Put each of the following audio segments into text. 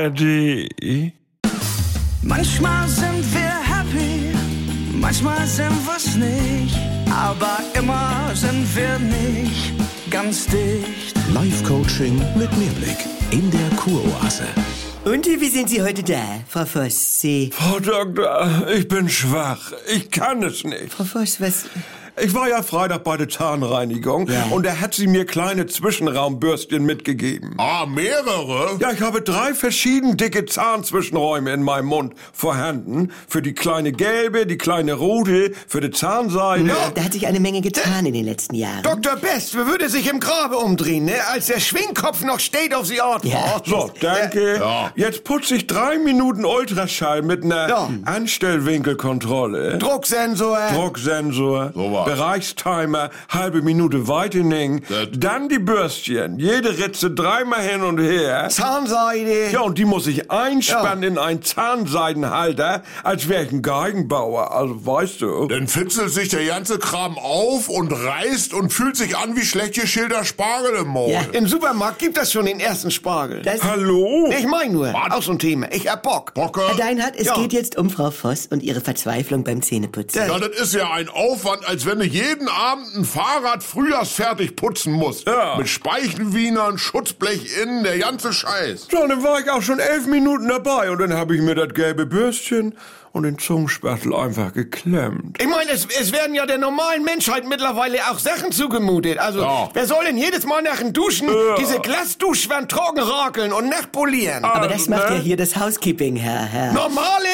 ARD. Manchmal sind wir happy, manchmal sind wir's nicht, aber immer sind wir nicht ganz dicht. Live-Coaching mit Mehrblick in der Kuroase. Und wie sind Sie heute da, Frau Voss? Frau Doktor, ich bin schwach. Ich kann es nicht. Frau Voss, was... Ich war ja Freitag bei der Zahnreinigung und da hat sie mir kleine Zwischenraumbürstchen mitgegeben. Ah, mehrere? Ja, ich habe 3 verschieden dicke Zahnzwischenräume in meinem Mund vorhanden. Für die kleine gelbe, die kleine rote, für die Zahnseide. Ja, da hat sich eine Menge getan in den letzten Jahren. Dr. Best würde sich im Grabe umdrehen, ne? Als der Schwingkopf noch State of the Art war. So, danke. Ja. Jetzt putze ich 3 Minuten Ultraschall mit einer Anstellwinkelkontrolle. Drucksensor. So was. Bereichstimer, halbe Minute Whitening, dann die Bürstchen, jede Ritze 3-mal hin und her. Zahnseide. Ja, und die muss ich einspannen in einen Zahnseidenhalter, als wäre ich ein Geigenbauer, also weißt du. Dann fitzelt sich der ganze Kram auf und reißt und fühlt sich an wie schlecht geschälter Spargel im Maul. Ja. Im Supermarkt gibt es schon den ersten Spargel. Hallo? Ich mein nur, auch so ein Thema. Ich hab Bock. Bocke? Herr Deinhardt, es Ja. geht jetzt um Frau Voss und ihre Verzweiflung beim Zähneputzen. Ja, das ist ja ein Aufwand, als wenn du jeden Abend ein Fahrrad frühjahrsfertig putzen musst. Ja. Mit Speichelwienern, Schutzblech innen, der ganze Scheiß. So, dann war ich auch schon 11 Minuten dabei und dann habe ich mir das gelbe Bürstchen und den Zungenspachtel einfach geklemmt. Ich meine, es werden ja der normalen Menschheit mittlerweile auch Sachen zugemutet. Also, Ja. wer soll denn jedes Mal nach dem Duschen diese Glasduschwand trocken rakeln und nachpolieren? Aber das macht ja hier das Housekeeping, Herr. Normale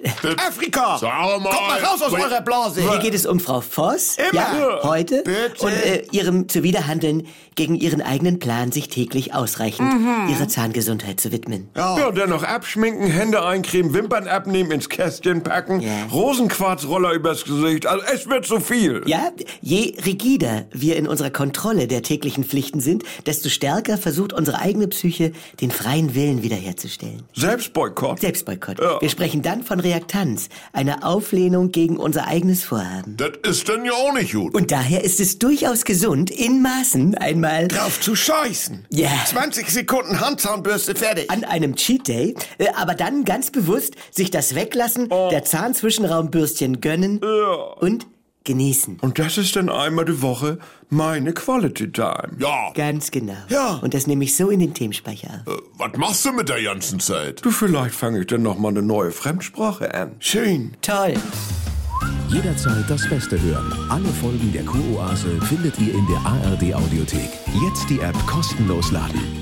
Afrika! Sag mal. Kommt mal raus aus eurer Blase! Hier geht es um Frau Voss, Immer. ja, heute, Bitte. und ihrem Zuwiderhandeln gegen ihren eigenen Plan, sich täglich ausreichend ihrer Zahngesundheit zu widmen. Ja, dann noch abschminken, Hände eincremen, Wimpern abnehmen, ins Kästchen packen, Ja. Rosenquarzroller übers Gesicht. Also es wird zu viel. Ja, je rigider wir in unserer Kontrolle der täglichen Pflichten sind, desto stärker versucht unsere eigene Psyche, den freien Willen wiederherzustellen. Selbstboykott. Selbstboykott. Ja. Wir sprechen dann von Reaktanz, einer Auflehnung gegen unser eigenes Vorhaben. Das ist denn ja auch nicht gut. Und daher ist es durchaus gesund, in Maßen einmal Drauf zu scheißen. Ja. 20 Sekunden Handzahnbürste fertig. an einem Cheat Day, aber dann ganz bewusst sich das Weglassen der Zahnzwischenraumbürstchen gönnen und genießen. Und das ist dann einmal die Woche meine Quality Time. Ja. Ganz genau. Ja. Und das nehme ich so in den Themenspeicher auf. Was machst du mit der ganzen Zeit? Du, vielleicht fange ich dann noch mal eine neue Fremdsprache an. Schön. Toll. Jederzeit das Beste hören. Alle Folgen der Kuroase findet ihr in der ARD Audiothek. Jetzt die App kostenlos laden.